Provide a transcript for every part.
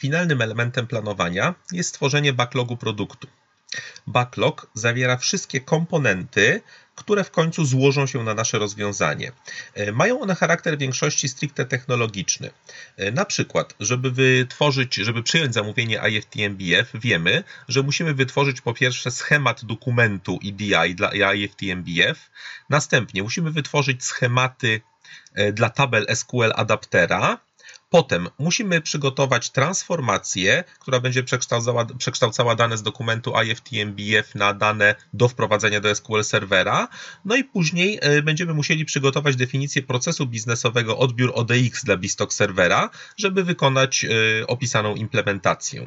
Finalnym elementem planowania jest stworzenie backlogu produktu. Backlog zawiera wszystkie komponenty, które w końcu złożą się na nasze rozwiązanie. Mają one charakter w większości stricte technologiczny. Na przykład, żeby przyjąć zamówienie IFTMBF, wiemy, że musimy wytworzyć po pierwsze schemat dokumentu EDI dla IFTMBF, następnie musimy wytworzyć schematy dla tabel SQL adaptera. Potem musimy przygotować transformację, która będzie przekształcała dane z dokumentu IFTMBF na dane do wprowadzenia do SQL serwera. No i później będziemy musieli przygotować definicję procesu biznesowego odbiór ODX dla BStock serwera, żeby wykonać opisaną implementację.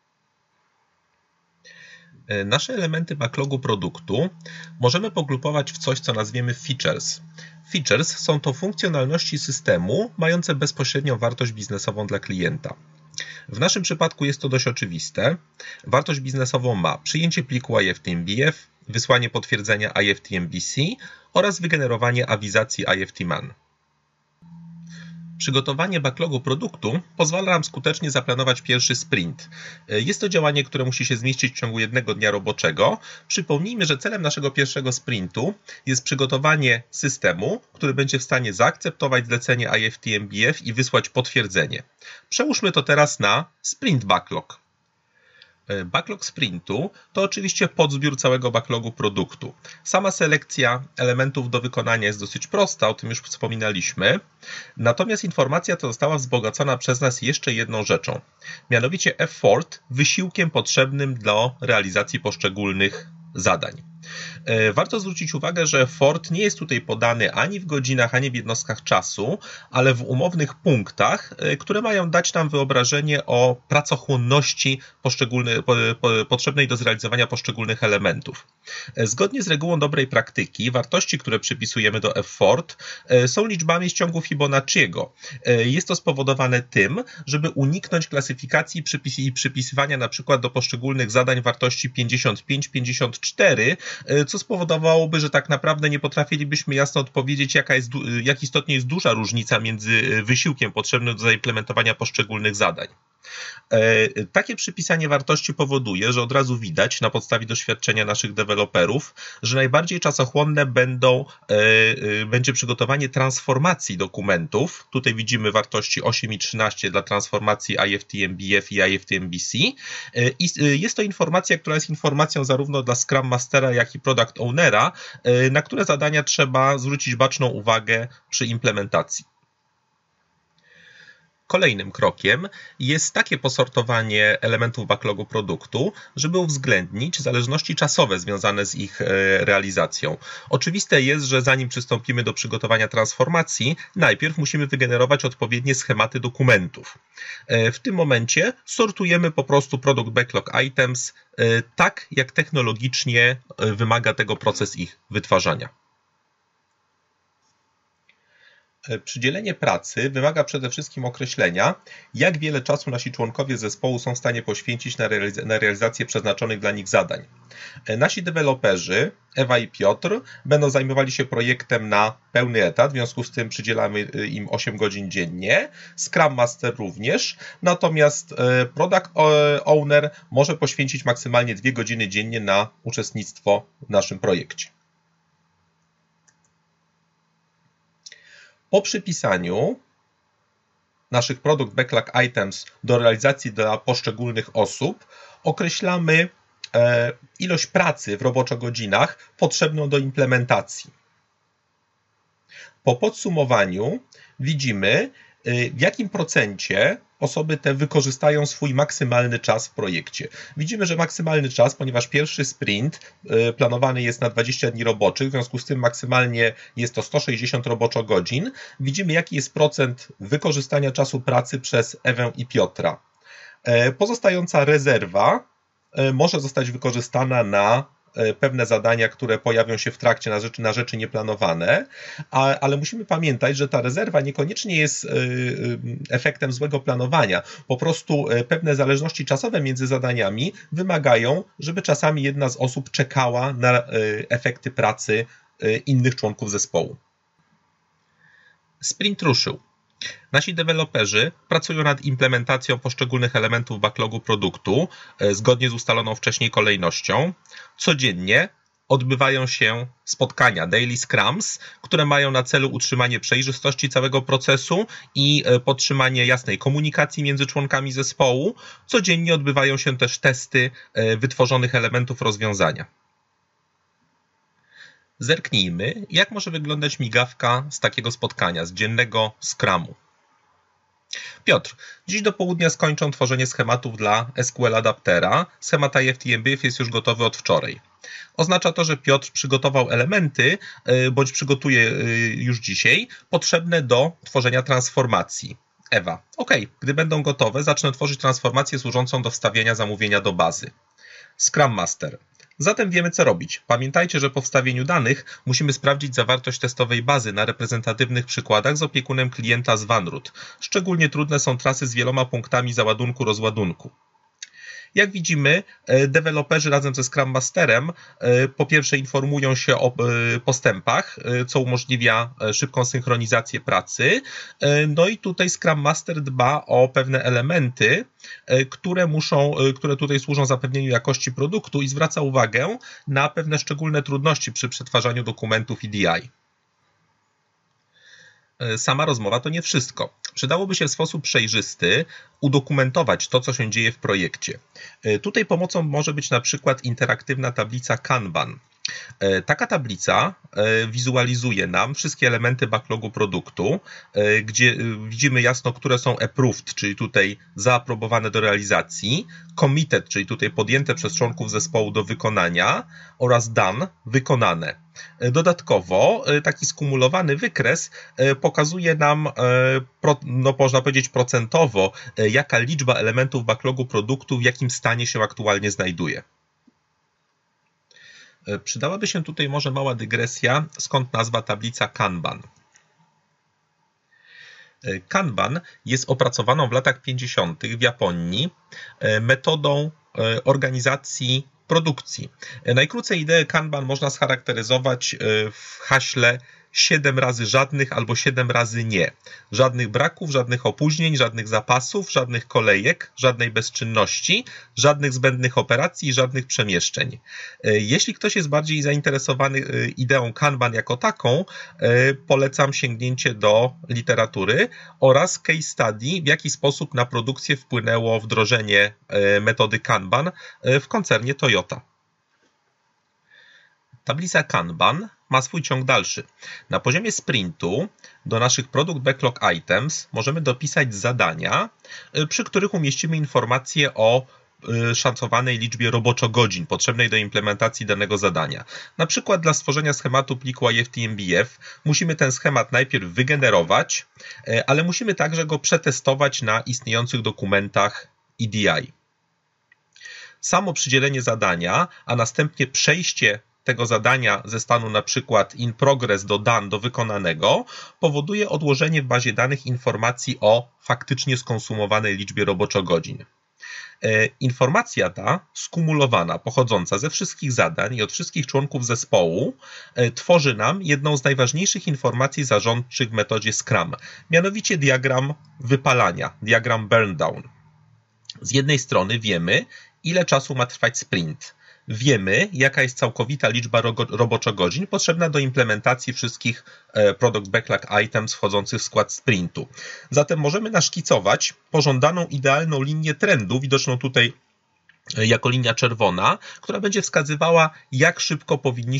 Nasze elementy backlogu produktu możemy pogrupować w coś, co nazwiemy features. Features są to funkcjonalności systemu mające bezpośrednią wartość biznesową dla klienta. W naszym przypadku jest to dość oczywiste. Wartość biznesową ma przyjęcie pliku IFTMBF, wysłanie potwierdzenia IFTMBC oraz wygenerowanie awizacji IFTMan. Przygotowanie backlogu produktu pozwala nam skutecznie zaplanować pierwszy sprint. Jest to działanie, które musi się zmieścić w ciągu jednego dnia roboczego. Przypomnijmy, że celem naszego pierwszego sprintu jest przygotowanie systemu, który będzie w stanie zaakceptować zlecenie IFTMBF i wysłać potwierdzenie. Przełóżmy to teraz na sprint backlog. Backlog sprintu to oczywiście podzbiór całego backlogu produktu. Sama selekcja elementów do wykonania jest dosyć prosta, o tym już wspominaliśmy. Natomiast informacja ta została wzbogacona przez nas jeszcze jedną rzeczą. Mianowicie effort, wysiłkiem potrzebnym do realizacji poszczególnych zadań. Warto zwrócić uwagę, że effort nie jest tutaj podany ani w godzinach, ani w jednostkach czasu, ale w umownych punktach, które mają dać nam wyobrażenie o pracochłonności potrzebnej do zrealizowania poszczególnych elementów. Zgodnie z regułą dobrej praktyki, wartości, które przypisujemy do effort, są liczbami z ciągu Fibonacciego. Jest to spowodowane tym, żeby uniknąć klasyfikacji i przypisywania na przykład do poszczególnych zadań wartości 55-54, co spowodowałoby, że tak naprawdę nie potrafilibyśmy jasno odpowiedzieć, jak istotnie jest duża różnica między wysiłkiem potrzebnym do zaimplementowania poszczególnych zadań. Takie przypisanie wartości powoduje, że od razu widać na podstawie doświadczenia naszych deweloperów, że najbardziej czasochłonne będzie przygotowanie transformacji dokumentów. Tutaj widzimy wartości 8 i 13 dla transformacji IFTMBF i IFTMBC. I jest to informacja, która jest informacją zarówno dla Scrum Mastera, jak i Product Ownera, na które zadania trzeba zwrócić baczną uwagę przy implementacji. Kolejnym krokiem jest takie posortowanie elementów backlogu produktu, żeby uwzględnić zależności czasowe związane z ich realizacją. Oczywiste jest, że zanim przystąpimy do przygotowania transformacji, najpierw musimy wygenerować odpowiednie schematy dokumentów. W tym momencie sortujemy po prostu product backlog items tak, jak technologicznie wymaga tego proces ich wytwarzania. Przydzielenie pracy wymaga przede wszystkim określenia, jak wiele czasu nasi członkowie zespołu są w stanie poświęcić na realizację przeznaczonych dla nich zadań. Nasi deweloperzy, Ewa i Piotr, będą zajmowali się projektem na pełny etat, w związku z tym przydzielamy im 8 godzin dziennie, Scrum Master również, natomiast Product Owner może poświęcić maksymalnie 2 godziny dziennie na uczestnictwo w naszym projekcie. Po przypisaniu naszych Product Backlog Items do realizacji dla poszczególnych osób określamy ilość pracy w roboczogodzinach potrzebną do implementacji. Po podsumowaniu widzimy, w jakim procencie osoby te wykorzystają swój maksymalny czas w projekcie. Widzimy, że maksymalny czas, ponieważ pierwszy sprint planowany jest na 20 dni roboczych, w związku z tym maksymalnie jest to 160 roboczogodzin. Widzimy, jaki jest procent wykorzystania czasu pracy przez Ewę i Piotra. Pozostająca rezerwa może zostać wykorzystana na pewne zadania, które pojawią się w trakcie na rzeczy nieplanowane, ale musimy pamiętać, że ta rezerwa niekoniecznie jest efektem złego planowania. Po prostu pewne zależności czasowe między zadaniami wymagają, żeby czasami jedna z osób czekała na efekty pracy innych członków zespołu. Sprint ruszył. Nasi deweloperzy pracują nad implementacją poszczególnych elementów backlogu produktu zgodnie z ustaloną wcześniej kolejnością. Codziennie odbywają się spotkania Daily Scrums, które mają na celu utrzymanie przejrzystości całego procesu i podtrzymanie jasnej komunikacji między członkami zespołu. Codziennie odbywają się też testy wytworzonych elementów rozwiązania. Zerknijmy, jak może wyglądać migawka z takiego spotkania, z dziennego Scrumu. Piotr, dziś do południa skończą tworzenie schematów dla SQL Adaptera. Schemat IFTMBF jest już gotowy od wczoraj. Oznacza to, że Piotr przygotował elementy, bądź przygotuje już dzisiaj, potrzebne do tworzenia transformacji. Ewa, OK, gdy będą gotowe, zacznę tworzyć transformację służącą do wstawienia zamówienia do bazy. Scrum Master. Zatem wiemy, co robić. Pamiętajcie, że po wstawieniu danych musimy sprawdzić zawartość testowej bazy na reprezentatywnych przykładach z opiekunem klienta z Vanroot. Szczególnie trudne są trasy z wieloma punktami załadunku-rozładunku. Jak widzimy, deweloperzy razem ze Scrum Masterem po pierwsze informują się o postępach, co umożliwia szybką synchronizację pracy. No i tutaj Scrum Master dba o pewne elementy, które tutaj służą zapewnieniu jakości produktu i zwraca uwagę na pewne szczególne trudności przy przetwarzaniu dokumentów EDI. Sama rozmowa to nie wszystko. Przydałoby się w sposób przejrzysty udokumentować to, co się dzieje w projekcie. Tutaj pomocą może być na przykład interaktywna tablica Kanban. Taka tablica wizualizuje nam wszystkie elementy backlogu produktu, gdzie widzimy jasno, które są approved, czyli tutaj zaaprobowane do realizacji, committed, czyli tutaj podjęte przez członków zespołu do wykonania oraz done, wykonane. Dodatkowo taki skumulowany wykres pokazuje nam, można powiedzieć procentowo, jaka liczba elementów backlogu produktu w jakim stanie się aktualnie znajduje. Przydałaby się tutaj może mała dygresja, skąd nazwa tablica Kanban. Kanban jest opracowaną w latach 50. w Japonii metodą organizacji produkcji. Najkrócej ideę Kanban można scharakteryzować w haśle 7 razy żadnych albo 7 razy nie. Żadnych braków, żadnych opóźnień, żadnych zapasów, żadnych kolejek, żadnej bezczynności, żadnych zbędnych operacji i żadnych przemieszczeń. Jeśli ktoś jest bardziej zainteresowany ideą Kanban jako taką, polecam sięgnięcie do literatury oraz case study, w jaki sposób na produkcję wpłynęło wdrożenie metody Kanban w koncernie Toyota. Tablica Kanban ma swój ciąg dalszy. Na poziomie sprintu do naszych Product Backlog Items możemy dopisać zadania, przy których umieścimy informacje o szacowanej liczbie roboczo-godzin potrzebnej do implementacji danego zadania. Na przykład dla stworzenia schematu pliku IFTMBF musimy ten schemat najpierw wygenerować, ale musimy także go przetestować na istniejących dokumentach EDI. Samo przydzielenie zadania, a następnie przejście tego zadania ze stanu na przykład in progress do done, do wykonanego, powoduje odłożenie w bazie danych informacji o faktycznie skonsumowanej liczbie roboczo-godzin. Informacja ta, skumulowana, pochodząca ze wszystkich zadań i od wszystkich członków zespołu, tworzy nam jedną z najważniejszych informacji zarządczych w metodzie Scrum, mianowicie diagram wypalania, diagram burn down. Z jednej strony wiemy, ile czasu ma trwać sprint. Wiemy, jaka jest całkowita liczba roboczo-godzin potrzebna do implementacji wszystkich Product Backlog Items wchodzących w skład sprintu. Zatem możemy naszkicować pożądaną idealną linię trendu, widoczną tutaj jako linia czerwona, która będzie wskazywała, jak szybko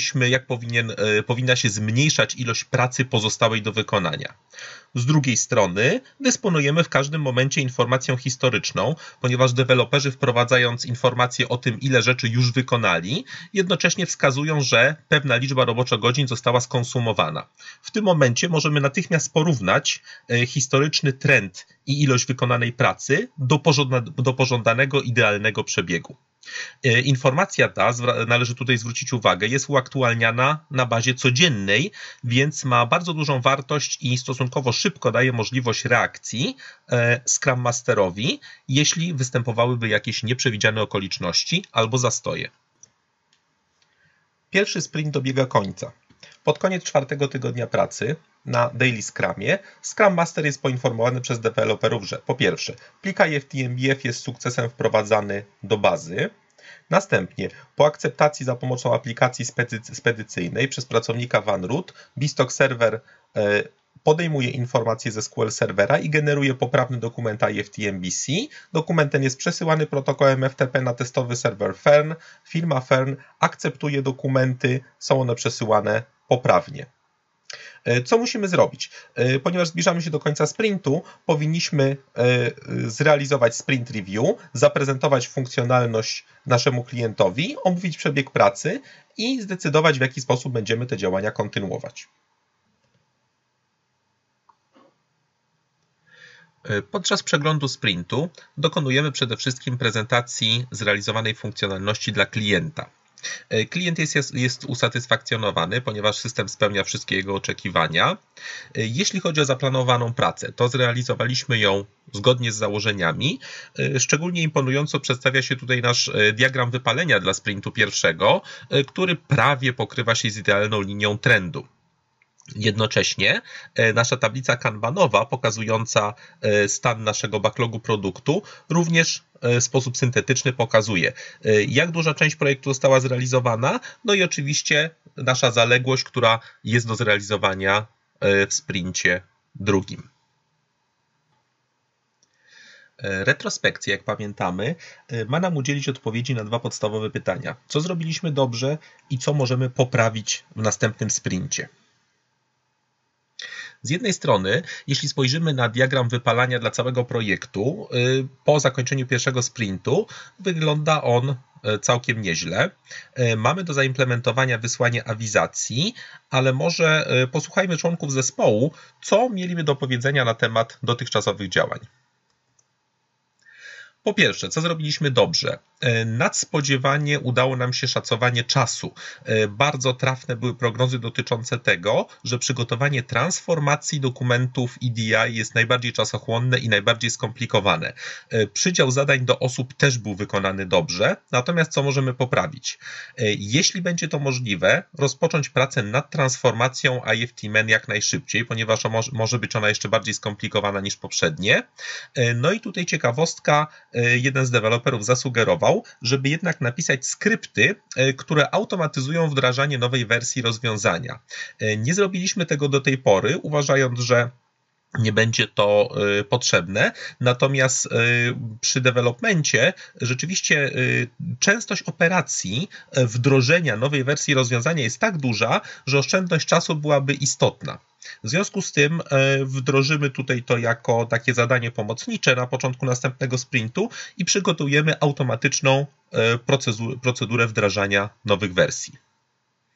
powinna się zmniejszać ilość pracy pozostałej do wykonania. Z drugiej strony dysponujemy w każdym momencie informacją historyczną, ponieważ deweloperzy, wprowadzając informacje o tym, ile rzeczy już wykonali, jednocześnie wskazują, że pewna liczba roboczo-godzin została skonsumowana. W tym momencie możemy natychmiast porównać historyczny trend i ilość wykonanej pracy do pożądanego idealnego przebiegu. Informacja ta, należy tutaj zwrócić uwagę, jest uaktualniana na bazie codziennej, więc ma bardzo dużą wartość i stosunkowo szybko daje możliwość reakcji Scrum Masterowi, jeśli występowałyby jakieś nieprzewidziane okoliczności albo zastoje. Pierwszy sprint dobiega końca. Pod koniec 4. tygodnia pracy na Daily Scrumie, Scrum Master jest poinformowany przez deweloperów, że po pierwsze, plik IFTMBF jest sukcesem wprowadzany do bazy. Następnie, po akceptacji za pomocą aplikacji spedycyjnej przez pracownika Vanroot, Beanstalk Server podejmuje informacje ze SQL Servera i generuje poprawny dokument IFTMBC. Dokument ten jest przesyłany protokołem FTP na testowy serwer Fern. Firma Fern akceptuje dokumenty, są one przesyłane poprawnie. Co musimy zrobić? Ponieważ zbliżamy się do końca sprintu, powinniśmy zrealizować sprint review, zaprezentować funkcjonalność naszemu klientowi, omówić przebieg pracy i zdecydować, w jaki sposób będziemy te działania kontynuować. Podczas przeglądu sprintu dokonujemy przede wszystkim prezentacji zrealizowanej funkcjonalności dla klienta. Klient jest usatysfakcjonowany, ponieważ system spełnia wszystkie jego oczekiwania. Jeśli chodzi o zaplanowaną pracę, to zrealizowaliśmy ją zgodnie z założeniami. Szczególnie imponująco przedstawia się tutaj nasz diagram wypalenia dla sprintu pierwszego, który prawie pokrywa się z idealną linią trendu. Jednocześnie nasza tablica kanbanowa pokazująca stan naszego backlogu produktu również w sposób syntetyczny pokazuje, jak duża część projektu została zrealizowana, no i oczywiście nasza zaległość, która jest do zrealizowania w sprincie drugim. Retrospekcja, jak pamiętamy, ma nam udzielić odpowiedzi na dwa podstawowe pytania. Co zrobiliśmy dobrze i co możemy poprawić w następnym sprincie? Z jednej strony, jeśli spojrzymy na diagram wypalania dla całego projektu, po zakończeniu pierwszego sprintu wygląda on całkiem nieźle. Mamy do zaimplementowania wysłanie awizacji, ale może posłuchajmy członków zespołu, co mieliby do powiedzenia na temat dotychczasowych działań. Po pierwsze, co zrobiliśmy dobrze? Nadspodziewanie udało nam się szacowanie czasu. Bardzo trafne były prognozy dotyczące tego, że przygotowanie transformacji dokumentów EDI jest najbardziej czasochłonne i najbardziej skomplikowane. Przydział zadań do osób też był wykonany dobrze, natomiast co możemy poprawić? Jeśli będzie to możliwe, rozpocząć pracę nad transformacją IFTMN jak najszybciej, ponieważ może być ona jeszcze bardziej skomplikowana niż poprzednie. No i tutaj ciekawostka, jeden z deweloperów zasugerował, żeby jednak napisać skrypty, które automatyzują wdrażanie nowej wersji rozwiązania. Nie zrobiliśmy tego do tej pory, uważając, że nie będzie to potrzebne, natomiast przy developmencie rzeczywiście częstość operacji wdrożenia nowej wersji rozwiązania jest tak duża, że oszczędność czasu byłaby istotna. W związku z tym wdrożymy tutaj to jako takie zadanie pomocnicze na początku następnego sprintu i przygotujemy automatyczną procedurę wdrażania nowych wersji.